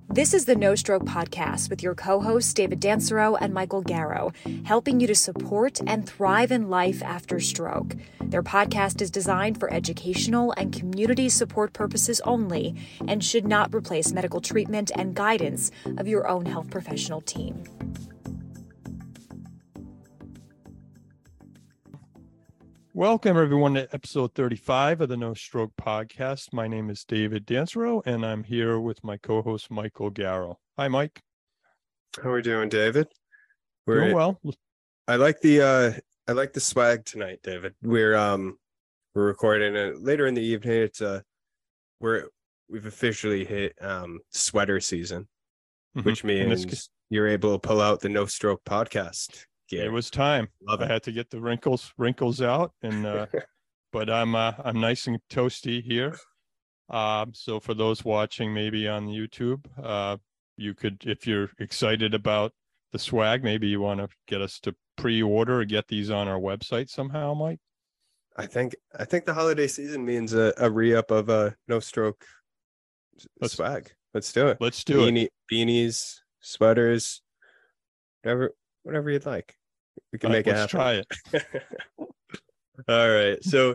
This is the No Stroke Podcast with your co-hosts David Dansereau and Michael Garrow, helping you to support and thrive in life after stroke. Their podcast is designed for educational and community support purposes only and should not replace medical treatment and guidance of your own health professional team. Welcome, everyone, to episode 35 of the No Stroke Podcast. My name is David Dansereau, and I'm here with my co-host, Michael Garrow. Hi, Mike. How are we doing, David? Doing well. I like the swag tonight, David. We're recording it later in the evening. We've officially hit sweater season, which means you're able to pull out the No Stroke Podcast. Yeah. It was time. Love it. I had to get the wrinkles out, and but I'm nice and toasty here. So for those watching, maybe on YouTube, you could, if you're excited about the swag, maybe you want to get us to pre-order or get these on our website somehow, Mike. I think the holiday season means a re-up of a No Stroke swag. Let's do it. Let's do it. Beanies, sweaters, whatever you'd like. We can make it happen. Let's try it. All right. So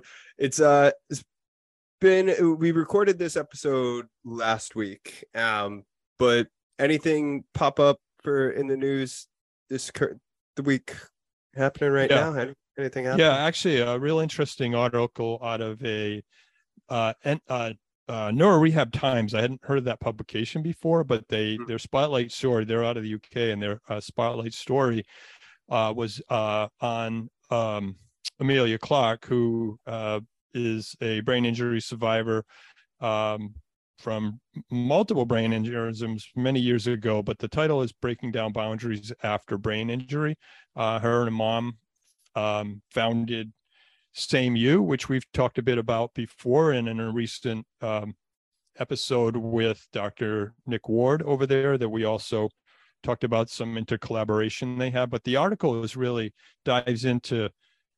we recorded this episode last week. But anything pop up in the news the week happening right now? Anything happening? Yeah, actually a real interesting article out of a Neuro Rehab Times. I hadn't heard of that publication before, but their spotlight story, they're out of the UK, and their spotlight story was on Amelia Clark, who is a brain injury survivor from multiple brain aneurysms many years ago. But the title is Breaking Down Boundaries After Brain Injury. Her and mom founded SameU, which we've talked a bit about before, and in a recent episode with Dr. Nick Ward over there that we also talked about some intercollaboration they have. But the article really dives into,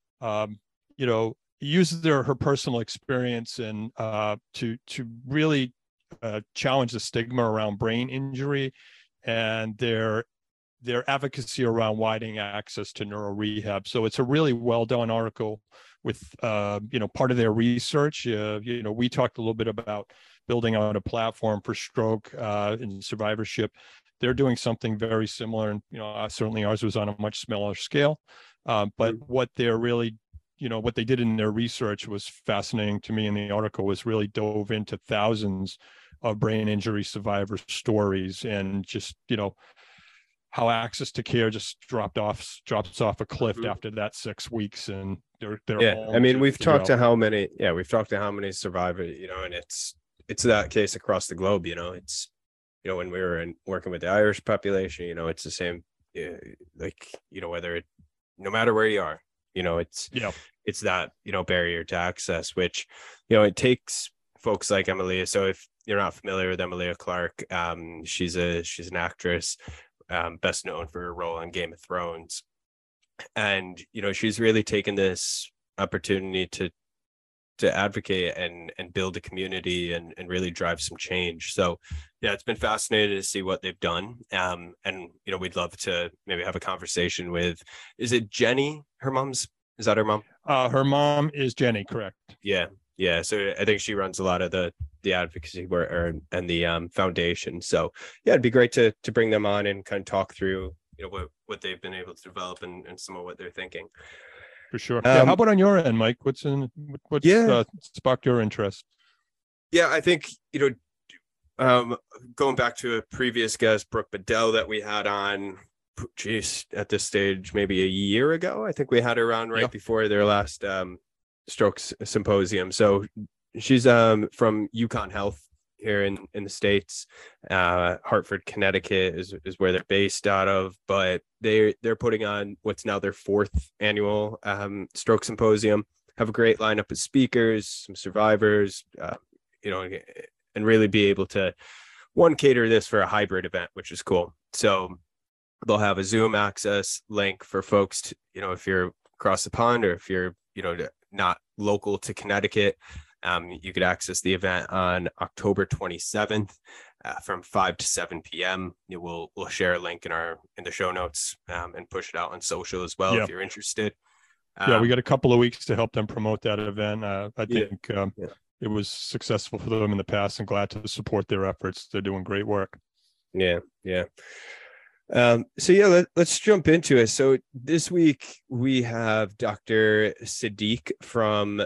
uses her personal experience and to really challenge the stigma around brain injury and their advocacy around widening access to neuro rehab. So it's a really well done article with, part of their research. We talked a little bit about building out a platform for stroke and survivorship. They're doing something very similar, and certainly ours was on a much smaller scale. But what they're really, what they did in their research was fascinating to me. In the article was really dove into thousands of brain injury survivor stories, and just how access to care just drops off a cliff after that 6 weeks, and they're I mean, we've talked to how many survivors, and it's that case across the globe. It's when we were working with the Irish population, it's the same, no matter where you are, it's that, barrier to access, which, it takes folks like Amelia. So if you're not familiar with Amelia Clark, she's an actress, best known for her role on Game of Thrones. And, she's really taken this opportunity to advocate and build a community and really drive some change. So yeah, it's been fascinating to see what they've done. And we'd love to maybe have a conversation with, is it Jenny? Is that her mom? Her mom is Jenny, correct. Yeah. So I think she runs a lot of the advocacy work and the foundation. So yeah, it'd be great to bring them on and kind of talk through, what they've been able to develop and some of what they're thinking. For sure. How about on your end, Mike? What's sparked your interest? Yeah, I think, going back to a previous guest, Brooke Bedell, that we had on, at this stage, maybe a year ago. I think we had her on before their last stroke symposium. So she's from UConn Health here in the States. Hartford, Connecticut is where they're based out of, but they're putting on what's now their 4th annual stroke symposium. Have a great lineup of speakers, some survivors, and really be able to cater this for a hybrid event, which is cool. So they'll have a Zoom access link for folks to, if you're across the pond, or if you're, not local to Connecticut, You could access the event on October 27th from 5 to 7 p.m. We'll share a link in the show notes and push it out on social as well if you're interested. We got a couple of weeks to help them promote that event. I think it was successful for them in the past, and glad to support their efforts. They're doing great work. Yeah. Let's jump into it. So this week we have Dr. Siddiq from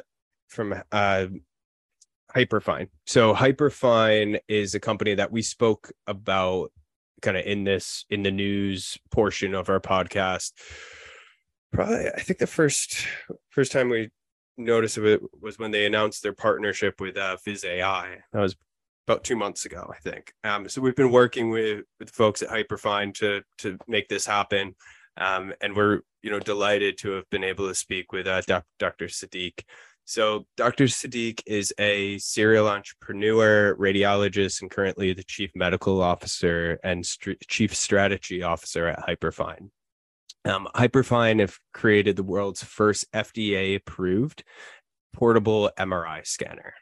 Hyperfine. So Hyperfine is a company that we spoke about kind of in the news portion of our podcast. Probably, I think the first time we noticed of it was when they announced their partnership with Viz.ai. That was about 2 months ago, I think. So we've been working with folks at Hyperfine to make this happen, and we're delighted to have been able to speak with Dr. Siddiq. So Dr. Siddiq is a serial entrepreneur, radiologist, and currently the chief medical officer and chief strategy officer at Hyperfine. Hyperfine have created the world's first FDA-approved portable MRI scanner.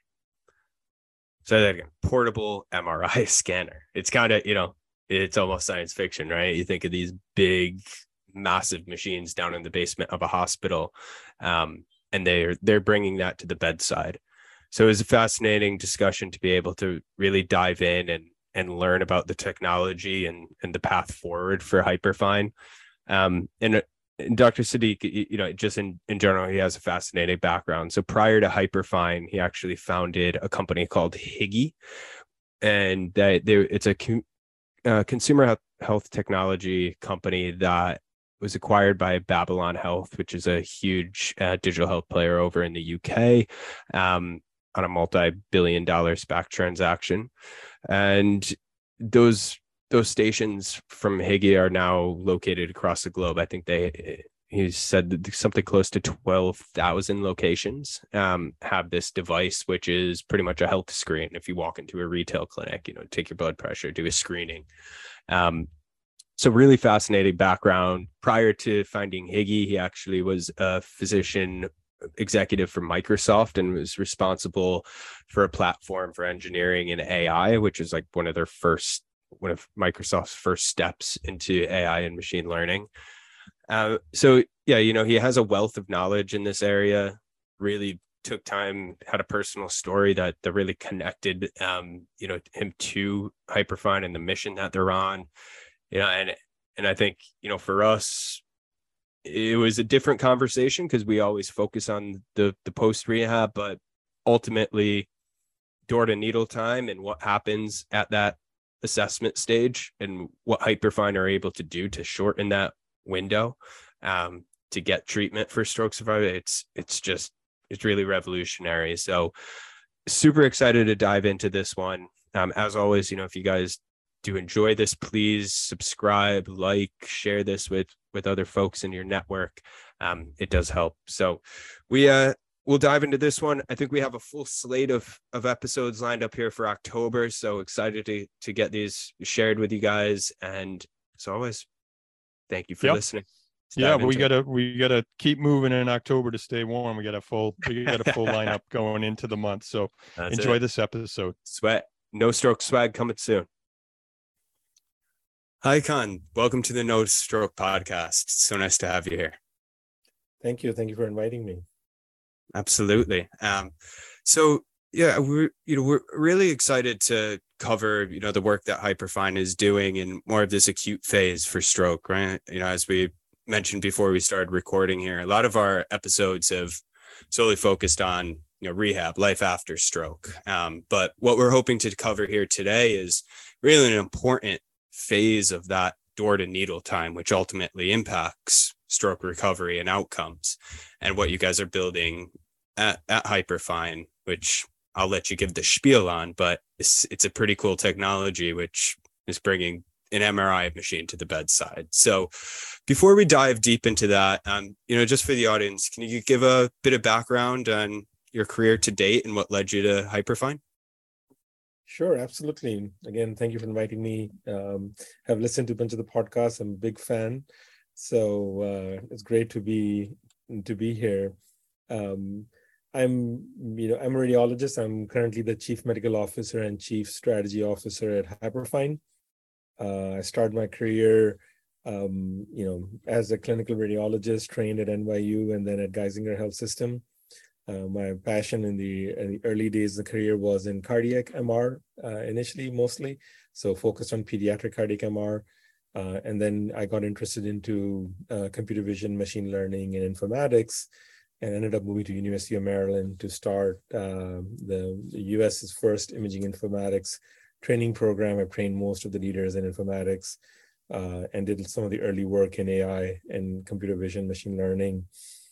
So that again, portable MRI scanner. It's kind of, it's almost science fiction, right? You think of these big, massive machines down in the basement of a hospital, and they're bringing that to the bedside. So it was a fascinating discussion to be able to really dive in and learn about the technology and the path forward for Hyperfine. And Dr. Siddiq, just in general, he has a fascinating background. So prior to Hyperfine, he actually founded a company called Higi, and it's a consumer health technology company that was acquired by Babylon Health, which is a huge digital health player over in the UK, on a multi-billion-dollar SPAC transaction. And those stations from Higi are now located across the globe. I think he said that something close to 12,000 locations have this device, which is pretty much a health screen. If you walk into a retail clinic, take your blood pressure, do a screening. So really fascinating background. Prior to finding Higi, he actually was a physician executive for Microsoft and was responsible for a platform for engineering and AI, which is like one of Microsoft's first steps into AI and machine learning. He has a wealth of knowledge in this area. Really took time, had a personal story that really connected, him to Hyperfine and the mission that they're on. And I think, for us, it was a different conversation because we always focus on the post rehab, but ultimately door to needle time and what happens at that assessment stage and what Hyperfine are able to do to shorten that window to get treatment for stroke survival. It's really revolutionary. So super excited to dive into this one. As always, if you guys do enjoy this, please subscribe, share this with other folks in your network. It does help. So we'll dive into this one. I think we have a full slate of episodes lined up here for October. So excited to get these shared with you guys. And as always, thank you for listening. But we gotta keep moving in October to stay warm. We got a full lineup going into the month. So enjoy this episode. No Stroke swag coming soon. Hi, Khan. Welcome to the No Stroke podcast. It's so nice to have you here. Thank you. Thank you for inviting me. Absolutely. We're really excited to cover, the work that Hyperfine is doing in more of this acute phase for stroke, right? As we mentioned before we started recording here, a lot of our episodes have solely focused on, rehab, life after stroke. But what we're hoping to cover here today is really an important phase of that door to needle time, which ultimately impacts stroke recovery and outcomes, and what you guys are building at Hyperfine, which I'll let you give the spiel on, but it's a pretty cool technology, which is bringing an MRI machine to the bedside. So before we dive deep into that, just for the audience, can you give a bit of background on your career to date and what led you to Hyperfine? Sure, absolutely. Again, thank you for inviting me. Have listened to a bunch of the podcasts. I'm a big fan. So it's great to be here. I'm a radiologist. I'm currently the chief medical officer and chief strategy officer at Hyperfine. I started my career, as a clinical radiologist, trained at NYU and then at Geisinger Health System. My passion in the early days of the career was in cardiac MR initially, mostly. So focused on pediatric cardiac MR. And then I got interested into computer vision, machine learning, and informatics, and ended up moving to University of Maryland to start the US's first imaging informatics training program. I trained most of the leaders in informatics and did some of the early work in AI and computer vision, machine learning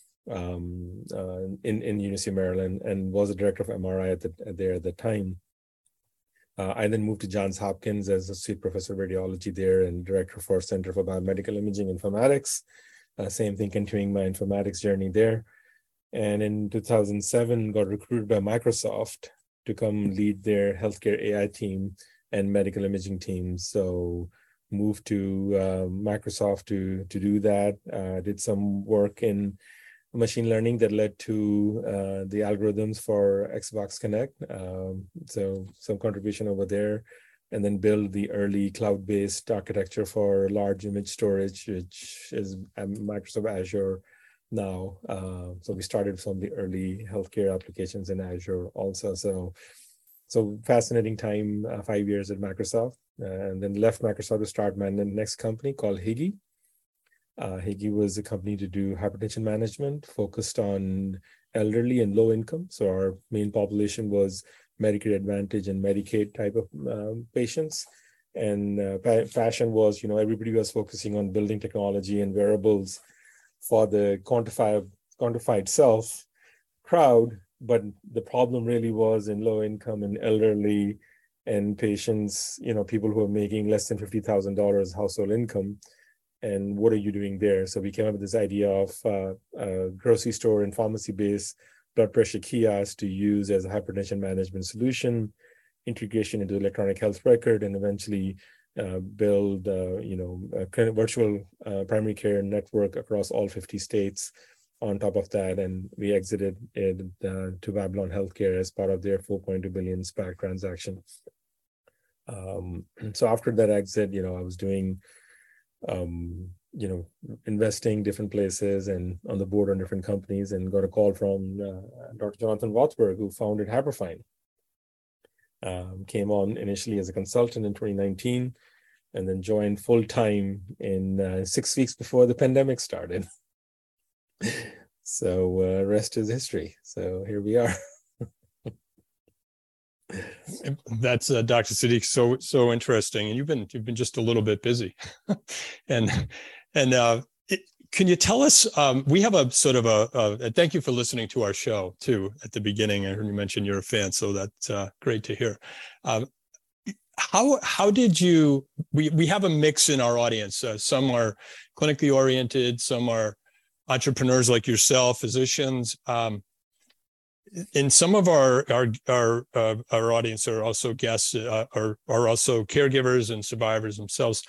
in University of Maryland, and was a director of MRI at the time. I then moved to Johns Hopkins as associate professor of radiology there and director for Center for Biomedical Imaging Informatics. Same thing, continuing my informatics journey there. And in 2007, got recruited by Microsoft to come lead their healthcare AI team and medical imaging team. So moved to Microsoft to do that. Did some work in machine learning that led to the algorithms for Xbox Connect. So some contribution over there, and then build the early cloud-based architecture for large image storage, which is Microsoft Azure now. So we started some of the early healthcare applications in Azure also. So fascinating time, 5 years at Microsoft, and then left Microsoft to start my next company called Higi. Higi was a company to do hypertension management, focused on elderly and low income. So our main population was Medicare Advantage and Medicaid type of patients. And passion was, everybody was focusing on building technology and wearables for the quantified self crowd. But the problem really was in low income and elderly and patients, people who are making less than $50,000 household income. And what are you doing there? So we came up with this idea of a grocery store and pharmacy-based blood pressure kiosk to use as a hypertension management solution, integration into electronic health record, and eventually build, a virtual primary care network across all 50 states on top of that. And we exited it to Babylon Healthcare as part of their $4.2 billion SPAC transaction. So after that exit, I was doing investing different places and on the board on different companies, and got a call from Dr. Jonathan Rothberg, who founded Hyperfine. Came on initially as a consultant in 2019, and then joined full-time in 6 weeks before the pandemic started. So rest is history. So here we are. That's Dr. Siddique, so interesting, and you've been just a little bit busy, and can you tell us? We have a sort of a thank you for listening to our show too at the beginning. I heard you mention you're a fan, so that's great to hear. How did you? We have a mix in our audience. Some are clinically oriented, some are entrepreneurs like yourself, physicians. And some of our audience are also guests, are also caregivers and survivors themselves.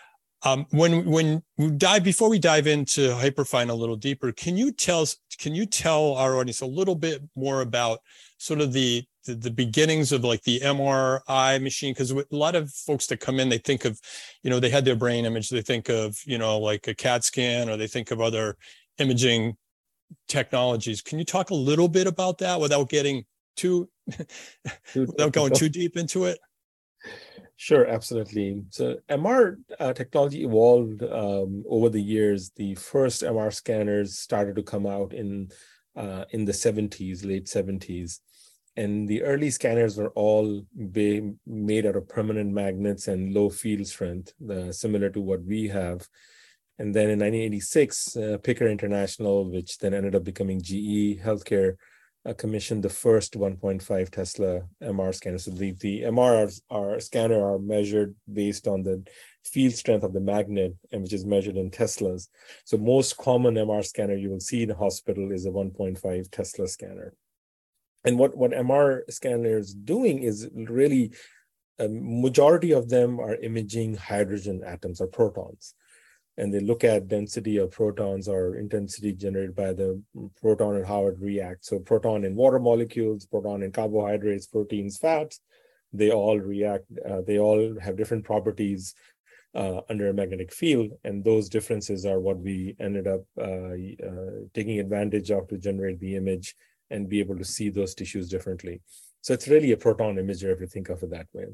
Before we dive into Hyperfine a little deeper, can you tell our audience a little bit more about sort of the beginnings of like the MRI machine? Because a lot of folks that come in, they think of, they had their brain image, they think of, like a CAT scan, or they think of other imaging technologies. Can you talk a little bit about that without getting without going too deep into it? Sure, absolutely. So MR technology evolved over the years. The first MR scanners started to come out in the late 70s. And the early scanners were all made out of permanent magnets and low field strength, similar to what we have. And then in 1986, Picker International, which then ended up becoming GE Healthcare, commissioned the first 1.5 Tesla MR scanner. So the MR scanner are measured based on the field strength of the magnet, and which is measured in Teslas. So most common MR scanner you will see in a hospital is a 1.5 Tesla scanner. And what MR scanner is doing is really, a majority of them are imaging hydrogen atoms or protons. and they look at density of protons or intensity generated by the proton and how it reacts. So proton in water molecules, proton in carbohydrates, proteins, fats, they all react, they all have different properties under a magnetic field, and those differences are what we ended up taking advantage of to generate the image and be able to see those tissues differently. So it's really a proton imager if you think of it that way.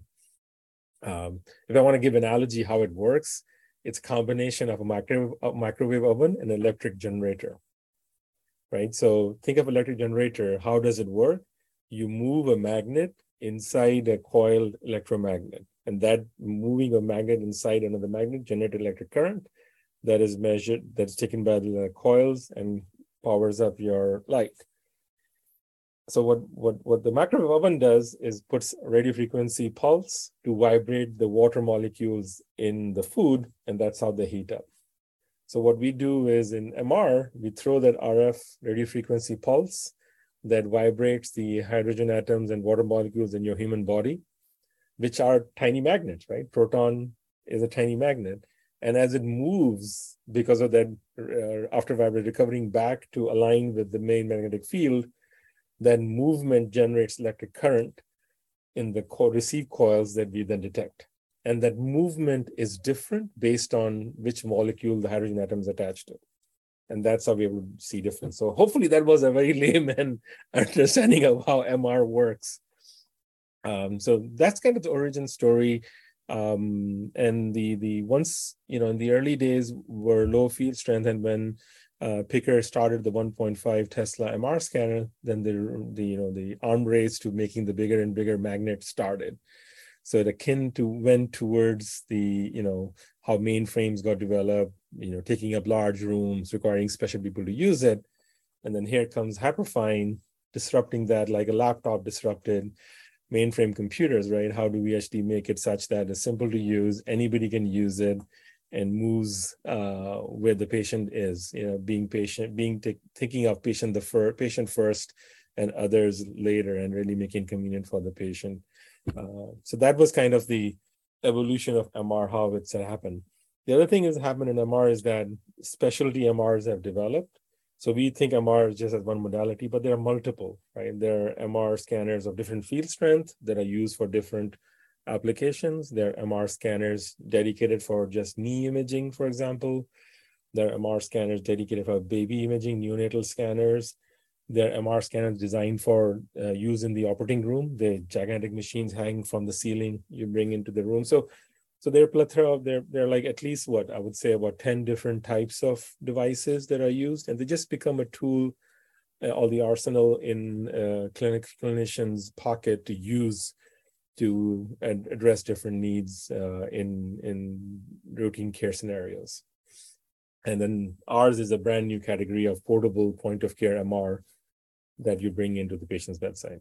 If I want to give an analogy how it works, it's a combination of a microwave oven and an electric generator, right? So think of electric generator. How does it work? You move a magnet inside a coiled electromagnet, and that moving a magnet inside another magnet generates electric current that is measured, that's taken by the coils and powers up your light. So what the microwave oven does is puts radio frequency pulse to vibrate the water molecules in the food, and that's how they heat up. So what we do is in MR, we throw that RF radio frequency pulse that vibrates the hydrogen atoms and water molecules in your human body, which are tiny magnets, right? Proton is a tiny magnet. And as it moves, because of that after vibration recovering back to align with the main magnetic field, then movement generates electric current in the receive coils that we then detect. And that movement is different based on which molecule the hydrogen atom is attached to. And that's how we able to see difference. So hopefully that was a very layman understanding of how MR works. So that's kind of the origin story. And the once, in the early days were low field strength, and when Picker started the 1.5 Tesla MR scanner, then the arm race to making the bigger and bigger magnet started. So it went towards the, how mainframes got developed, taking up large rooms, requiring special people to use it. And then here comes Hyperfine, disrupting that like a laptop disrupted mainframe computers, right? How do we actually make it such that it's simple to use, anybody can use it, and moves where the patient is, thinking of patient first and others later, and really making it convenient for the patient. So that was kind of the evolution of MR, how it's happened. The other thing that's happened in MR is that specialty MRs have developed. So we think MR is just as one modality, but there are multiple, right? There are MR scanners of different field strength that are used for different applications. There are MR scanners dedicated for just knee imaging, for example. There are MR scanners dedicated for baby imaging, neonatal scanners. There are MR scanners designed for use in the operating room. The gigantic machines hang from the ceiling you bring into the room. So there are plethora of, there are like at least I would say about 10 different types of devices that are used, and they just become a tool, all the arsenal in clinicians' pocket to use to address different needs in routine care scenarios. And then ours is a brand new category of portable point of care MR that you bring into the patient's bedside.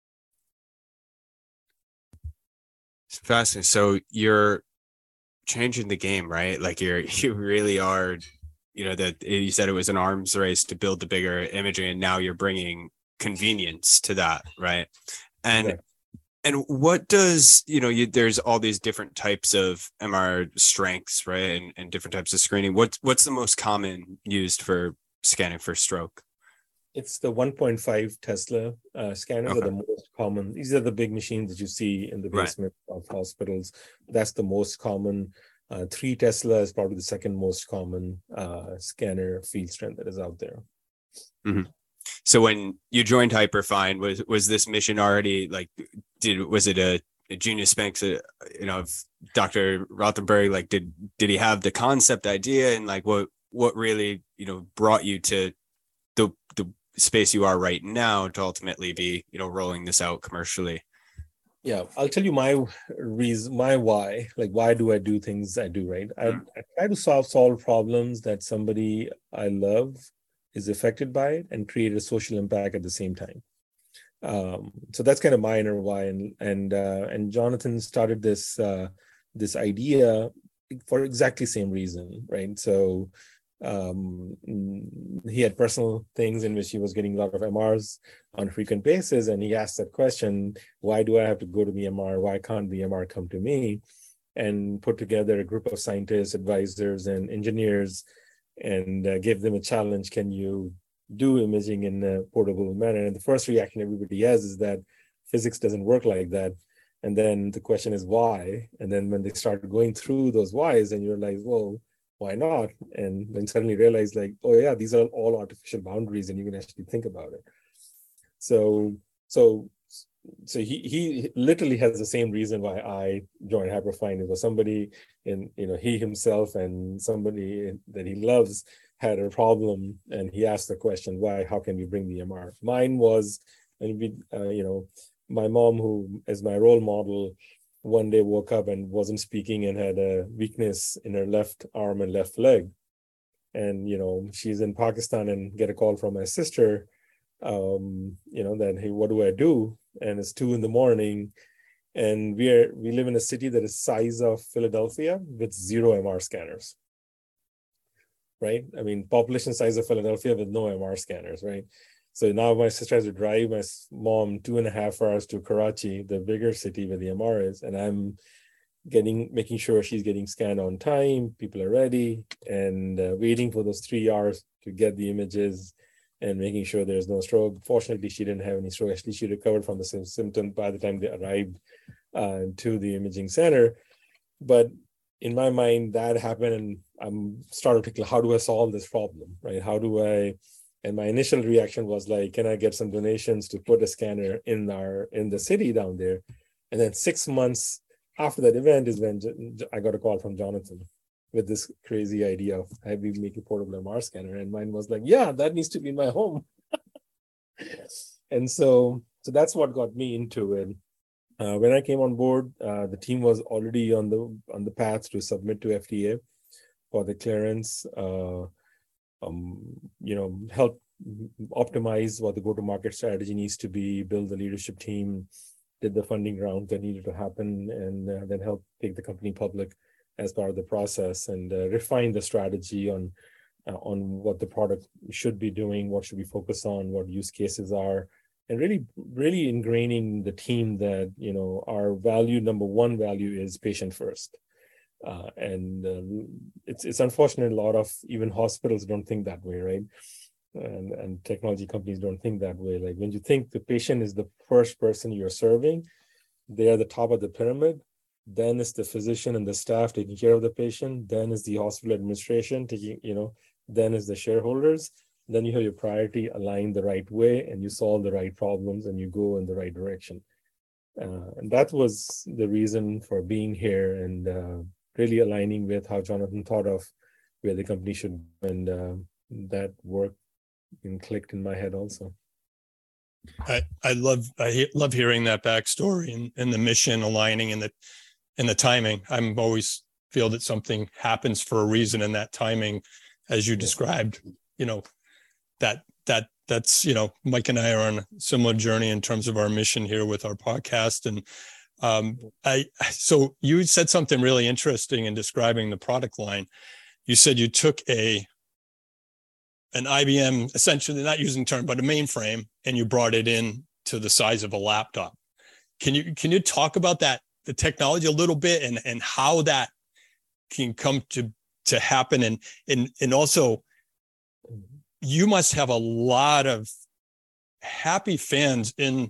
It's fascinating. So you're changing the game, right? Like you really are, that you said it was an arms race to build the bigger imaging, and now you're bringing convenience to that, right? And Exactly. And what does, there's all these different types of MR strengths, right? And different types of screening. What's the most common used for scanning for stroke? It's the 1.5 Tesla scanners Okay. are the most common. These are the big machines that you see in the basement of hospitals. That's the most common. 3 Tesla is probably the second most common scanner field strength that is out there. Mm-hmm. So when you joined Hyperfine, was this mission already was it a genius banks, of Dr. Rothenberg? Like, did he have the concept idea, and like what really, brought you to the space you are right now to ultimately be, rolling this out commercially? Yeah, I'll tell you my reason, my why. Like, why do I do things I do, right? I try to solve problems that somebody I love is affected by it and create a social impact at the same time. So that's kind of my inner why. And Jonathan started this idea for exactly the same reason, right? So he had personal things in which he was getting a lot of MRs on a frequent basis, and he asked that question: why do I have to go to the MR? Why can't the MR come to me? and put together a group of scientists, advisors, and engineers, and gave them a challenge. Can you do imaging in a portable manner? And the first reaction everybody has is that physics doesn't work like that. And then the question is why? And then when they started going through those whys, and you're like, well, why not? And then suddenly realize like, oh yeah, these are all artificial boundaries, and you can actually think about it. So he literally has the same reason why I joined Hyperfine. It was somebody in, he himself and somebody that he loves had a problem, and he asked the question, why, how can we bring the MR? Mine was, and we, my mom, who is my role model, one day woke up and wasn't speaking and had a weakness in her left arm and left leg. And, she's in Pakistan, and get a call from my sister, that, hey, what do I do? And it's 2 a.m. and we live in a city that is size of Philadelphia with 0 MR scanners, right? I mean, population size of Philadelphia with no MR scanners, right? So now my sister has to drive my mom 2.5 hours to Karachi, the bigger city where the MR is, and I'm making sure she's getting scanned on time, people are ready, and waiting for those 3 hours to get the images and making sure there's no stroke. Fortunately, she didn't have any stroke. Actually, she recovered from the same symptom by the time they arrived to the imaging center. But in my mind, that happened, and I'm starting to think, how do I solve this problem, right? And my initial reaction was like, can I get some donations to put a scanner in the city down there? And then 6 months after that event is when I got a call from Jonathan with this crazy idea of having me make a portable MR scanner. And mine was like, yeah, that needs to be in my home. And so that's what got me into it. When I came on board, the team was already on the path to submit to FDA for the clearance, help optimize what the go-to-market strategy needs to be, build the leadership team, did the funding round that needed to happen, and then help take the company public as part of the process, and refine the strategy on what the product should be doing, what should we focus on, what use cases are, and really ingraining the team that, our number one value is patient first. It's unfortunate a lot of even hospitals don't think that way, right? And technology companies don't think that way. Like when you think the patient is the first person you're serving, they are the top of the pyramid, then it's the physician and the staff taking care of the patient, then is the hospital administration taking, then is the shareholders, then you have your priority aligned the right way, and you solve the right problems, and you go in the right direction. And that was the reason for being here, and really aligning with how Jonathan thought of where the company should, and that work clicked in my head also. I love hearing that backstory and the mission aligning and the timing. I'm always feel that something happens for a reason, and that timing, as you described, that's Mike and I are on a similar journey in terms of our mission here with our podcast. And so you said something really interesting in describing the product line. You said you took an IBM, essentially, not using the term, but a mainframe, and you brought it in to the size of a laptop. Can you talk about that, the technology a little bit, and how that can come to happen, and also you must have a lot of happy fans in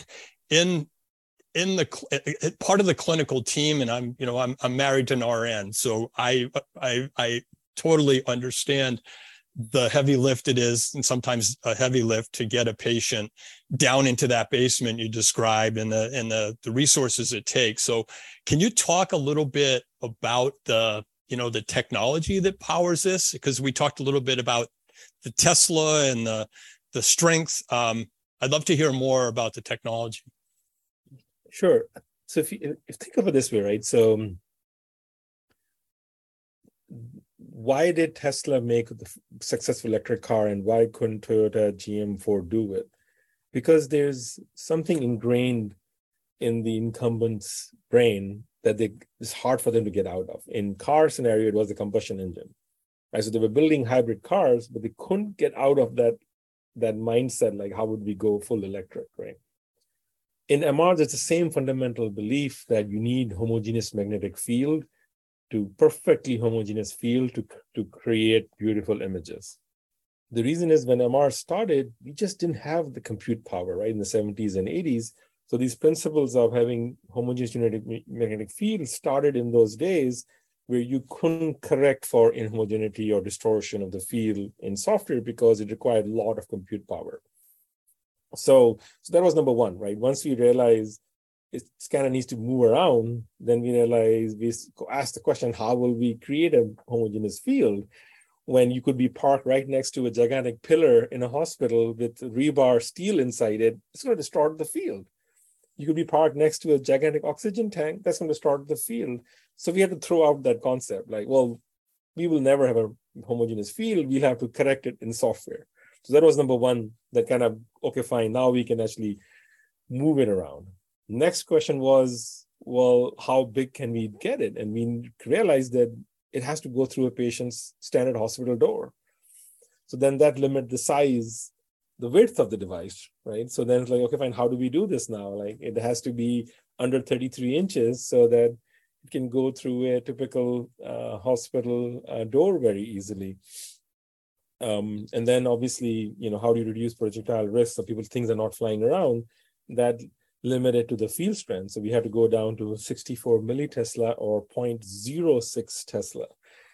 the part of the clinical team, and I'm married to an RN, so I totally understand the heavy lift it is, and sometimes a heavy lift to get a patient down into that basement you described, and the resources it takes. So can you talk a little bit about the technology that powers this? Because we talked a little bit about the Tesla and the strength. I'd love to hear more about the technology. Sure. So if you think of it this way, right? So why did Tesla make the successful electric car, and why couldn't Toyota, GM, Ford do it? Because there's something ingrained in the incumbent's brain that it's hard for them to get out of. In car scenario, it was the combustion engine, right? So they were building hybrid cars, but they couldn't get out of that mindset, like how would we go full electric, right? In MR, there's the same fundamental belief that you need homogeneous magnetic field to perfectly homogeneous field to create beautiful images. The reason is when MR started, we just didn't have the compute power, right, in the 70s and 80s. So these principles of having homogeneous magnetic field started in those days where you couldn't correct for inhomogeneity or distortion of the field in software because it required a lot of compute power. So that was number one, right? Once we realized it kind of needs to move around, then we realized, we asked the question, how will we create a homogeneous field when you could be parked right next to a gigantic pillar in a hospital with rebar steel inside it? It's going to distort the field. You could be parked next to a gigantic oxygen tank, that's going to distort the field. So we had to throw out that concept, like, well, we will never have a homogeneous field, we'll have to correct it in software. So that was number one, that kind of, okay, fine, now we can actually move it around. Next question was, well, how big can we get it? And we realized that it has to go through a patient's standard hospital door. So then that limit the size, the width of the device, right? So then it's like, okay, fine, how do we do this now? Like, it has to be under 33 inches so that it can go through a typical hospital door very easily. And then obviously, how do you reduce projectile risk so things are not flying around? That limited to the field strength. So we had to go down to 64 millitesla or 0.06 Tesla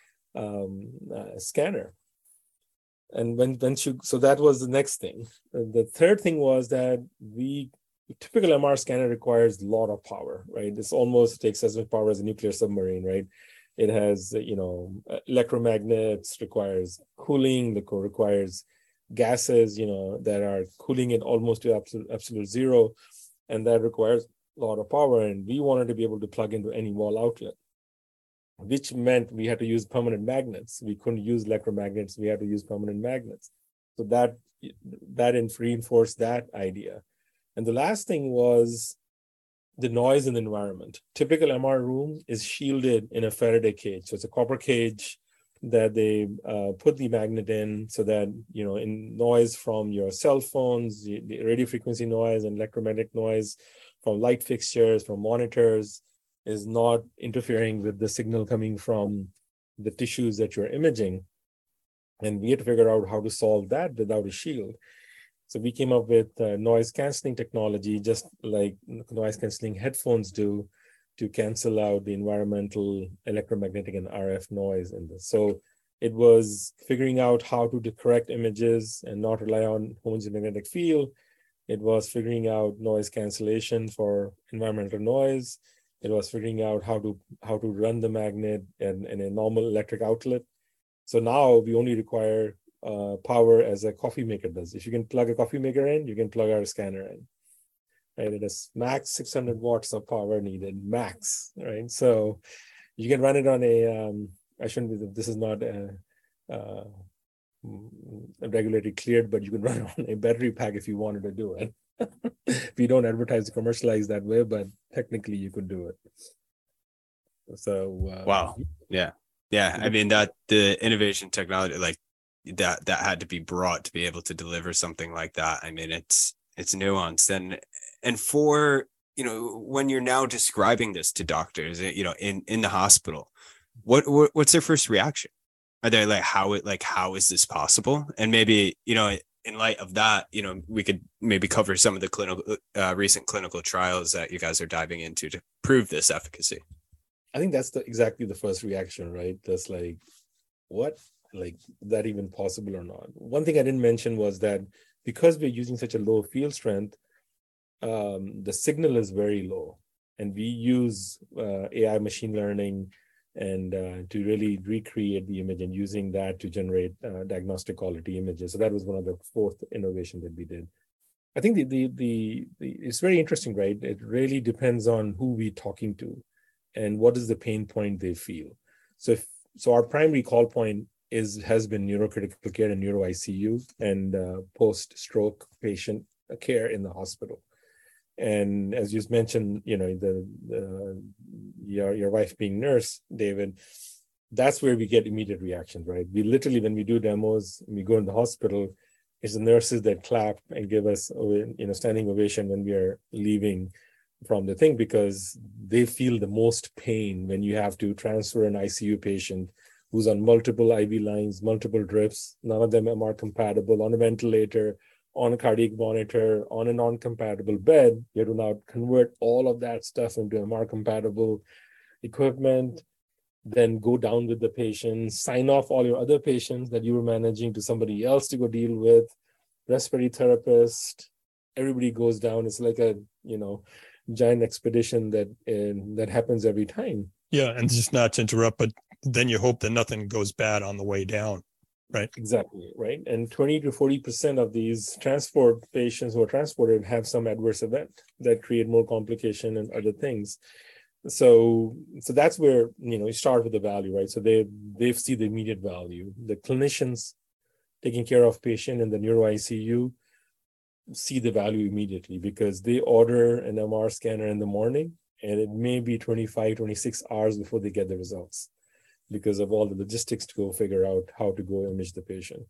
scanner. And so that was the next thing. The third thing was that typical MR scanner requires a lot of power, right? This almost takes as much power as a nuclear submarine, right? It has, electromagnets, requires cooling, requires gases, that are cooling it almost to absolute zero. And that requires a lot of power. And we wanted to be able to plug into any wall outlet, which meant we had to use permanent magnets. We couldn't use electromagnets. We had to use permanent magnets. So that reinforced that idea. And the last thing was the noise in the environment. Typical MR room is shielded in a Faraday cage. So it's a copper cage that they put the magnet in so that, in noise from your cell phones, the radio frequency noise and electromagnetic noise from light fixtures, from monitors, is not interfering with the signal coming from the tissues that you're imaging. And we had to figure out how to solve that without a shield. So we came up with noise canceling technology, just like noise canceling headphones do, to cancel out the environmental, electromagnetic, and RF noise in this. So it was figuring out how to correct images and not rely on homogeneous magnetic field. It was figuring out noise cancellation for environmental noise. It was figuring out how to run the magnet in a normal electric outlet. So now we only require power as a coffee maker does. If you can plug a coffee maker in, you can plug our scanner in. Right, it is max 600 watts of power needed, max. Right, so you can run it on this is not regulatory cleared, but you can run it on a battery pack if you wanted to do it. We don't advertise commercialize that way, but technically you could do it. So wow, yeah. I mean, that the innovation technology, like that had to be brought to be able to deliver something like that. I mean, it's nuanced, and for when you're now describing this to doctors, in the hospital, what's their first reaction? Are they like, how is this possible? And maybe in light of that, we could maybe cover some of the recent clinical trials that you guys are diving into to prove this efficacy. I think that's exactly the first reaction, right? That's like, what? Like, that even possible or not? One thing I didn't mention was that because we're using such a low field strength, the signal is very low. And we use AI machine learning and to really recreate the image and using that to generate diagnostic quality images. So that was one of the fourth innovation that we did. I think the it's very interesting, right? It really depends on who we're talking to and what is the pain point they feel. So our primary call point has been neurocritical care and neuro ICU and post-stroke patient care in the hospital. And as you mentioned, your wife being nurse, David, that's where we get immediate reactions, right? We literally, when we do demos, we go in the hospital, It's the nurses that clap and give us, standing ovation when we are leaving from the thing, because they feel the most pain when you have to transfer an ICU patient who's on multiple IV lines, multiple drips, none of them MR compatible, on a ventilator, on a cardiac monitor, on a non-compatible bed. You have to now convert all of that stuff into MR compatible equipment, then go down with the patient, sign off all your other patients that you were managing to somebody else to go deal with, respiratory therapist, everybody goes down. It's like a, giant expedition that happens every time. Yeah, and just not to interrupt, but then you hope that nothing goes bad on the way down, right? Exactly, right. And 20 to 40% of these transport patients who are transported have some adverse event that create more complication and other things. So that's where, you start with the value, right? So they see the immediate value. The clinicians taking care of patient in the neuro ICU see the value immediately, because they order an MR scanner in the morning and it may be 25, 26 hours before they get the results because of all the logistics to go figure out how to go image the patient.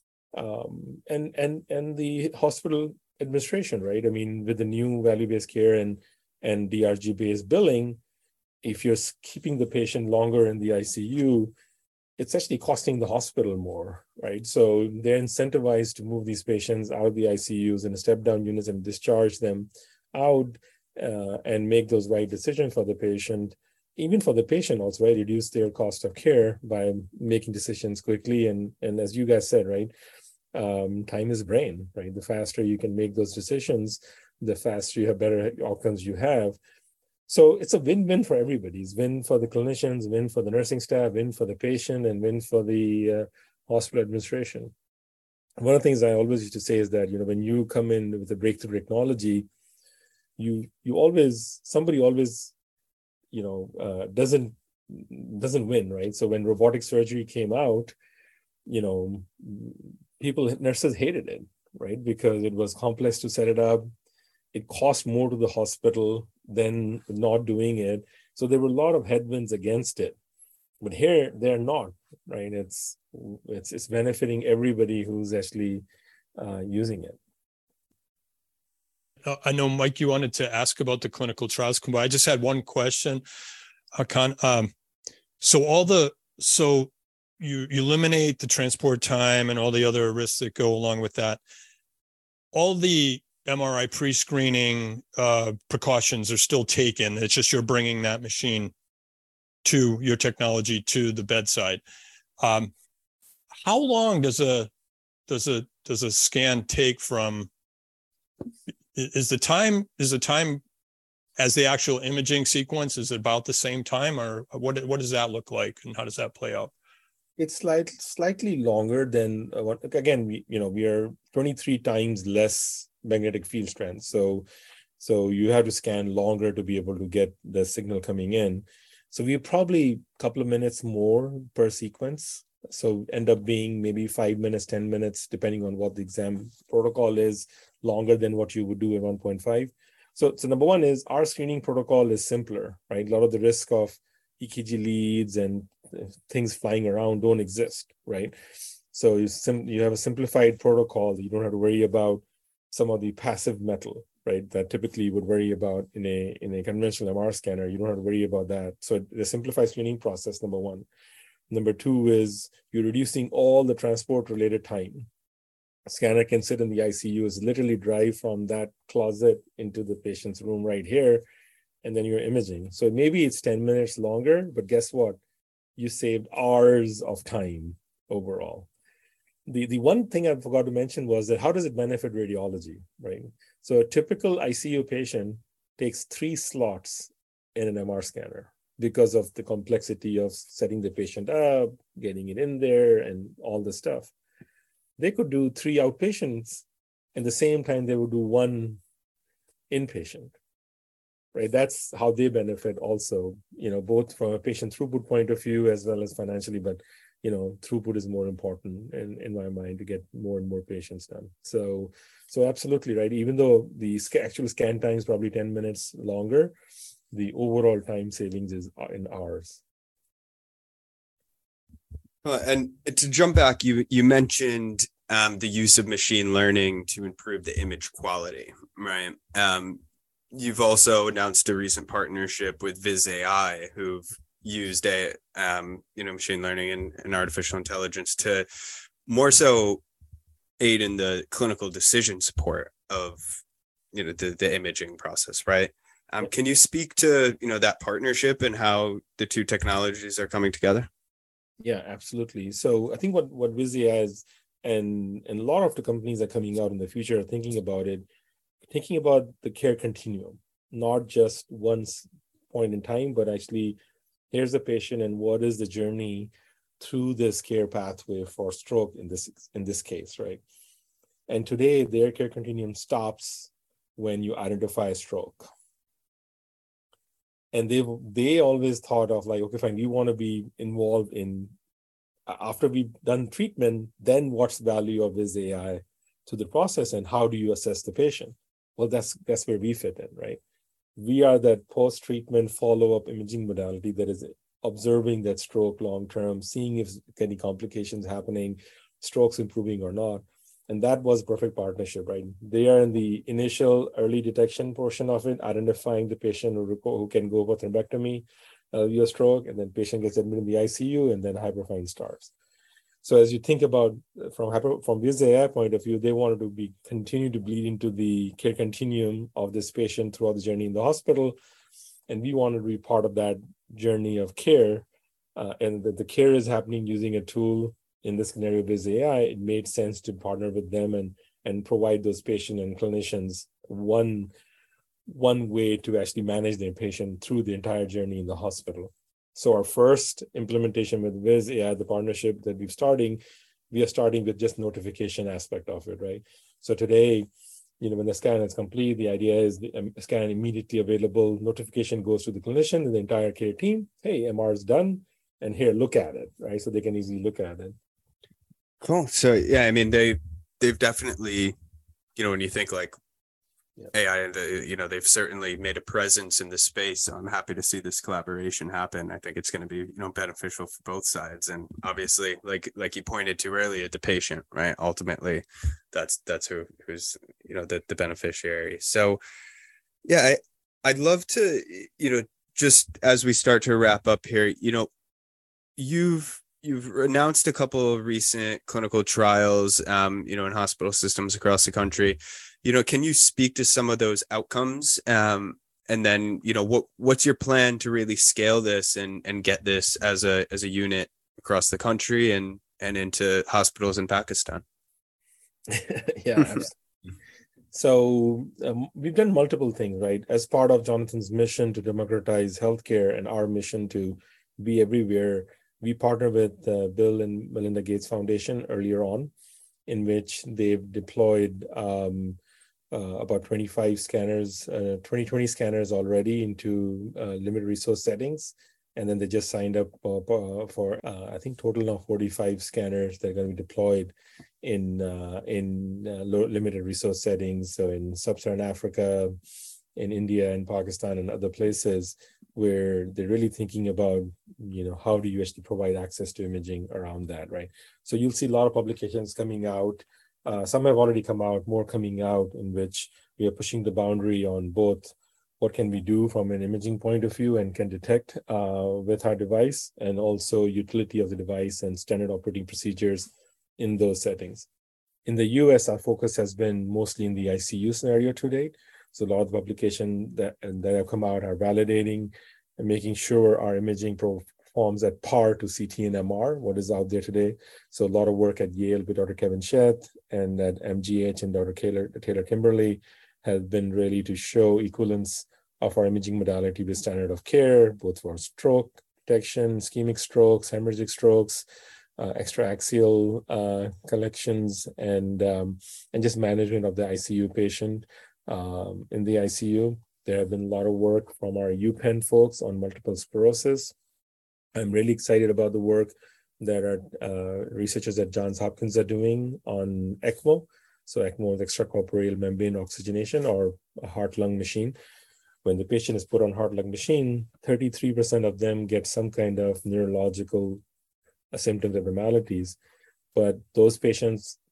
And the hospital administration, right? I mean, with the new value-based care and DRG-based billing, if you're keeping the patient longer in the ICU, it's actually costing the hospital more, right? So they're incentivized to move these patients out of the ICUs and step-down units and discharge them out and make those right decisions for the patient. Even for the patient also, right? Reduce their cost of care by making decisions quickly. And as you guys said, right? Time is brain, right? The faster you can make those decisions, the faster you have better outcomes you have. So it's a win-win for everybody. It's win for the clinicians, win for the nursing staff, win for the patient, and win for the hospital administration. One of the things I always used to say is that, when you come in with a breakthrough technology, somebody always doesn't win, right? So when robotic surgery came out, nurses hated it, right? Because it was complex to set it up. It cost more to the hospital than not doing it. So there were a lot of headwinds against it. But here, they're not, right? It's benefiting everybody who's actually using it. I know, Mike, you wanted to ask about the clinical trials. I just had one question, Hakan. So you eliminate the transport time and all the other risks that go along with that. All the MRI pre-screening precautions are still taken. It's just you're bringing that machine to your technology to the bedside. How long does a scan take from? Is the time as the actual imaging sequence, is it about the same time, or what does that look like, and how does that play out? It's slightly longer than again, we are 23 times less magnetic field strength. So you have to scan longer to be able to get the signal coming in. So we're probably a couple of minutes more per sequence. So end up being maybe 5 minutes, 10 minutes, depending on what the exam protocol is, longer than what you would do at 1.5. So number one is our screening protocol is simpler, right? A lot of the risk of EKG leads and things flying around don't exist, right? So you have a simplified protocol. You don't have to worry about some of the passive metal, right? That typically you would worry about in a conventional MR scanner. You don't have to worry about that. So the simplified screening process, number one. Number two is you're reducing all the transport related time. A scanner can sit in the ICU, is literally drive from that closet into the patient's room right here, and then you're imaging. So maybe it's 10 minutes longer, but guess what? You saved hours of time overall. The one thing I forgot to mention was that how does it benefit radiology, right? So a typical ICU patient takes 3 slots in an MR scanner because of the complexity of setting the patient up, getting it in there, and all the stuff. They could do 3 outpatients in the same time they would do 1 inpatient, right? That's how they benefit also, both from a patient throughput point of view as well as financially, but throughput is more important in my mind to get more and more patients done. So absolutely right. Even though the actual scan time is probably 10 minutes longer, the overall time savings is in hours. And to jump back, you mentioned the use of machine learning to improve the image quality, right? You've also announced a recent partnership with Viz.ai, who've used machine learning and artificial intelligence to more so aid in the clinical decision support of the imaging process, right? Can you speak to that partnership and how the two technologies are coming together? Yeah, absolutely. So I think what Viz.ai is, and a lot of the companies are coming out in the future are thinking about the care continuum, not just one point in time, but actually here's the patient and what is the journey through this care pathway for stroke in this case, right? And today their care continuum stops when you identify a stroke. And they always thought of like, okay, fine, we want to be involved in, after we've done treatment, then what's the value of this AI to the process and how do you assess the patient? Well, that's where we fit in, right? We are that post-treatment follow-up imaging modality that is observing that stroke long-term, seeing if any complications happening, strokes improving or not. And that was perfect partnership, right? They are in the initial early detection portion of it, identifying the patient who can go for thrombectomy, your stroke, and then patient gets admitted in the ICU, and then Hyperfine starts. So as you think about from this AI point of view, they wanted to continue to bleed into the care continuum of this patient throughout the journey in the hospital, and we wanted to be part of that journey of care, and that the care is happening using a tool. In this scenario, Viz AI, it made sense to partner with them and provide those patient and clinicians one way to actually manage their patient through the entire journey in the hospital. So our first implementation with Viz AI, the partnership that we are starting with just notification aspect of it, right? So today, when the scan is complete, the idea is the scan immediately available, notification goes to the clinician and the entire care team. Hey, MR is done, and here, look at it, right? So they can easily look at it. Cool. So yeah, I mean, they've definitely, when you think like AI, and they've certainly made a presence in the space. So I'm happy to see this collaboration happen. I think it's going to be beneficial for both sides, and obviously, like you pointed to earlier, the patient, right? Ultimately, that's who's the beneficiary. So yeah, I'd love to just as we start to wrap up here, You've announced a couple of recent clinical trials, in hospital systems across the country. Can you speak to some of those outcomes? And then, what's your plan to really scale this and get this as a unit across the country and into hospitals in Pakistan? Yeah, absolutely. So we've done multiple things, right? As part of Jonathan's mission to democratize healthcare and our mission to be everywhere, we partnered with Bill and Melinda Gates Foundation earlier on, in which they've deployed about 25 scanners, 20 scanners already into limited resource settings. And then they just signed up for I think total of 45 scanners that are going to be deployed in limited resource settings. So in Sub-Saharan Africa, in India and Pakistan and other places, where they're really thinking about, how do you actually provide access to imaging around that, right? So you'll see a lot of publications coming out. Some have already come out, more coming out, in which we are pushing the boundary on both what can we do from an imaging point of view and can detect with our device, and also utility of the device and standard operating procedures in those settings. In the US, our focus has been mostly in the ICU scenario to date. So a lot of the publications that have come out are validating and making sure our imaging performs at par to CT and MR, what is out there today. So a lot of work at Yale with Dr. Kevin Sheth and at MGH and Dr. Taylor Kimberly has been really to show equivalence of our imaging modality with standard of care, both for stroke detection, ischemic strokes, hemorrhagic strokes, extraaxial collections, and just management of the ICU patient. In the ICU, there have been a lot of work from our UPenn folks on multiple sclerosis. I'm really excited about the work that our researchers at Johns Hopkins are doing on ECMO. So ECMO is extracorporeal membrane oxygenation, or a heart-lung machine. When the patient is put on heart-lung machine, 33% of them get some kind of neurological symptoms, abnormalities. But those patients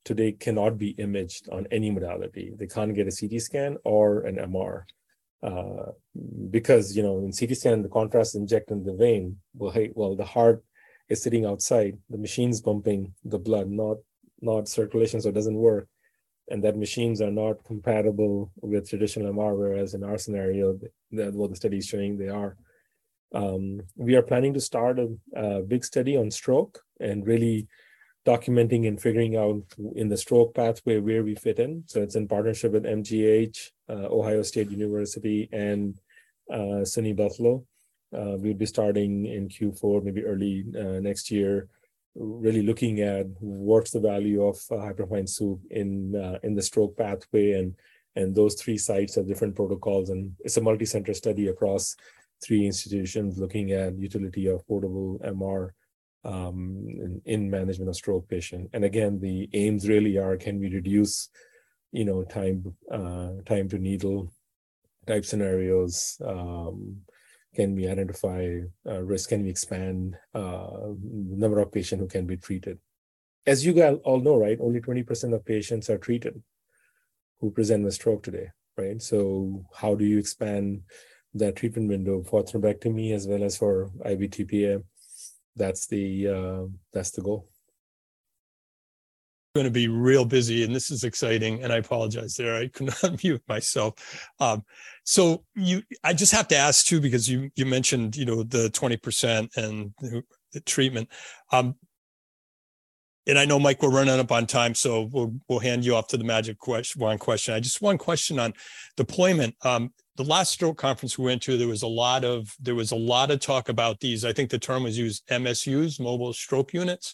today cannot be imaged on any modality. They can't get a CT scan or an MR. Because, in CT scan, the contrast inject in the vein. Well, the heart is sitting outside. The machine's pumping the blood, not circulation, so it doesn't work. And that machines are not compatible with traditional MR, whereas in our scenario, what the study is showing they are. We are planning to start a big study on stroke and really documenting and figuring out in the stroke pathway where we fit in. So it's in partnership with MGH, Ohio State University, and SUNY Buffalo. We'll be starting in Q4, maybe early next year, really looking at what's the value of hyperfine soup in the stroke pathway, and those 3 sites have different protocols, and it's a multi-center study across 3 institutions looking at utility of portable MR in management of stroke patient. And again, the aims really are, can we reduce, time to needle type scenarios? Can we identify risk? Can we expand the number of patients who can be treated? As you guys all know, right, only 20% of patients are treated who present with stroke today, right? So how do you expand that treatment window for thrombectomy as well as for IVTPA? That's the goal. Going to be real busy, and this is exciting, and I apologize there, I could not unmute myself. So I just have to ask too, because you mentioned the 20% and the treatment, and I know, Mike, we're running up on time, so we'll hand you off to the magic one question. I just one question on deployment. The last stroke conference we went to, there was a lot of talk about these. I think the term was used, MSUs, mobile stroke units.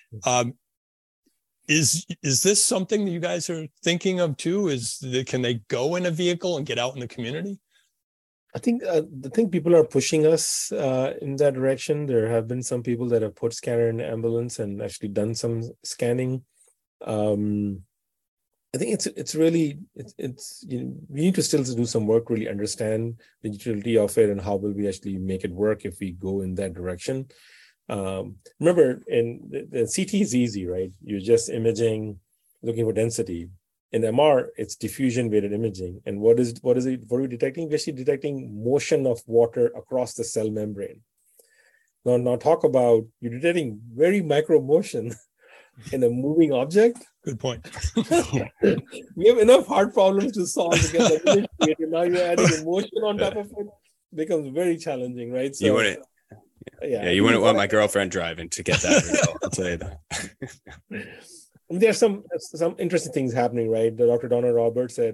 Is this something that you guys are thinking of too? Can they go in a vehicle and get out in the community? I think people are pushing us in that direction. There have been some people that have put scanner in the ambulance and actually done some scanning. I think it's really we need to still do some work, really understand the utility of it and how will we actually make it work if we go in that direction. Remember, in the CT is easy, right? You're just imaging, looking for density. In MR, it's diffusion weighted imaging. And what are we detecting? We're actually detecting motion of water across the cell membrane. Now talk about, you're detecting very micro motion in a moving object. Good point. We have enough hard problems to solve to get that initiated. Now you're adding emotion on top of it. Becomes very challenging, right? So, you wouldn't want my girlfriend driving to get that result. I'll tell you that. There's some interesting things happening, right? Dr. Donna Roberts at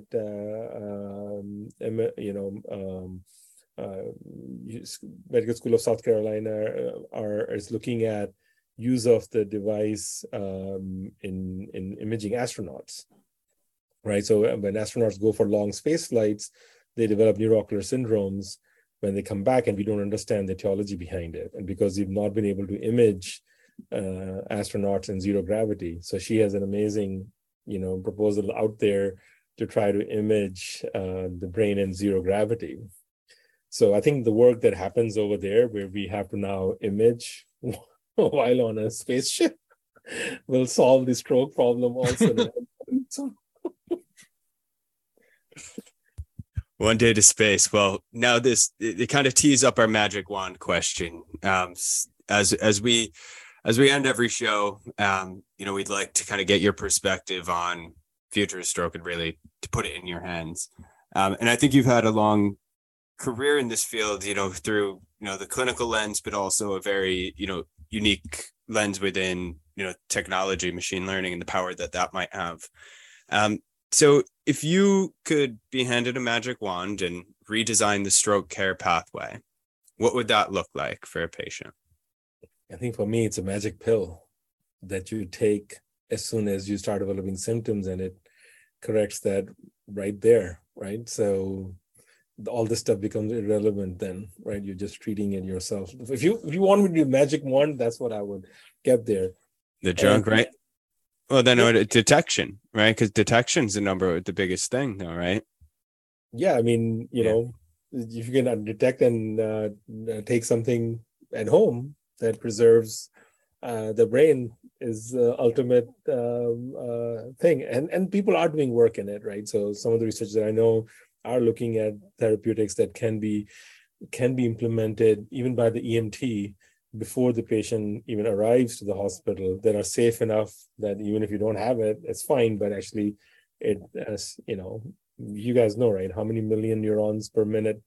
Medical School of South Carolina is looking at use of the device in imaging astronauts, right? So when astronauts go for long space flights, they develop neuroocular syndromes when they come back, and we don't understand the etiology behind it. And because we've not been able to image astronauts in zero gravity, so she has an amazing, proposal out there to try to image the brain in zero gravity. So I think the work that happens over there, where we have to now image while on a spaceship, will solve the stroke problem also. One day to space. Well, now it kind of tees up our magic wand question. As we end every show, we'd like to kind of get your perspective on future of stroke and really to put it in your hands. And I think you've had a long career in this field, through, the clinical lens, but also a very, unique lens within, technology, machine learning, and the power that might have. So if you could be handed a magic wand and redesign the stroke care pathway, what would that look like for a patient? I think for me, it's a magic pill that you take as soon as you start developing symptoms, and it corrects that right there, right? So all this stuff becomes irrelevant then, right? You're just treating it yourself. If you want me to do magic wand, that's what I would get there. The junk, right? Well, then detection, right? Because detection's the biggest thing, though, right? Yeah, I mean, if you can detect and take something at home that preserves the brain, ultimate thing, and people are doing work in it, right? So some of the research that I know are looking at therapeutics that can be implemented even by the EMT before the patient even arrives to the hospital, that are safe enough that even if you don't have it, it's fine. But actually, it, as you know, you guys know, right, how many million neurons per minute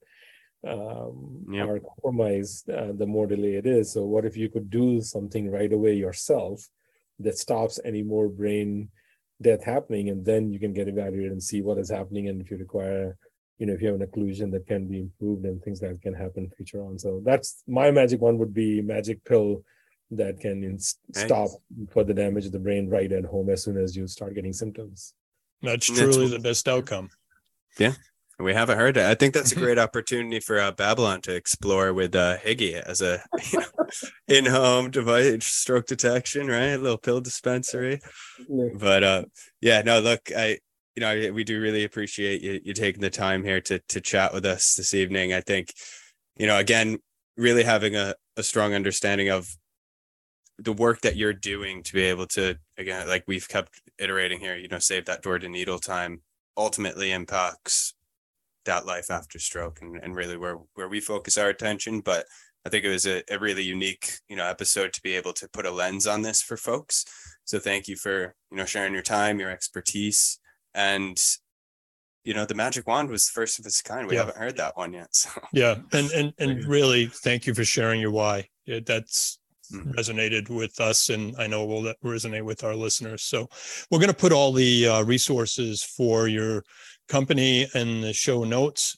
are compromised the more delay it is. So what if you could do something right away yourself that stops any more brain death happening, and then you can get evaluated and see what is happening, and if you require, if you have an occlusion that can be improved and things that can happen future on. So that's my magic one, would be magic pill that can stop for the damage of the brain right at home as soon as you start getting symptoms. That's truly the best outcome. Yeah, we haven't heard it. I think that's a great opportunity for Babylon to explore with Higgy as a in-home device, stroke detection, right? A little pill dispensary. Yeah. But look, we do really appreciate you taking the time here to chat with us this evening. I think, again, really having a strong understanding of the work that you're doing to be able to, again, like we've kept iterating here, save that door to needle time ultimately impacts that life after stroke, and really where we focus our attention. But I think it was a really unique, episode to be able to put a lens on this for folks. So thank you for, sharing your time, your expertise. And the magic wand was the first of its kind. We haven't heard that one yet. So. Yeah, and really, thank you for sharing your why. That's resonated with us, and I know will resonate with our listeners. So we're going to put all the resources for your company in the show notes,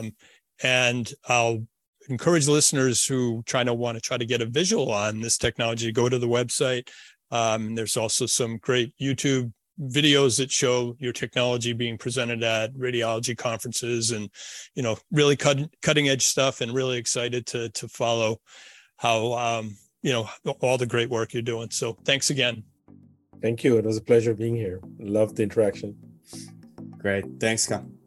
and I'll encourage listeners who want to get a visual on this technology to go to the website. There's also some great YouTube videos that show your technology being presented at radiology conferences, and really cutting edge stuff, and really excited to follow how all the great work you're doing. So thanks again. Thank you. It was a pleasure being here. Love the interaction. Great. Thanks, Scott.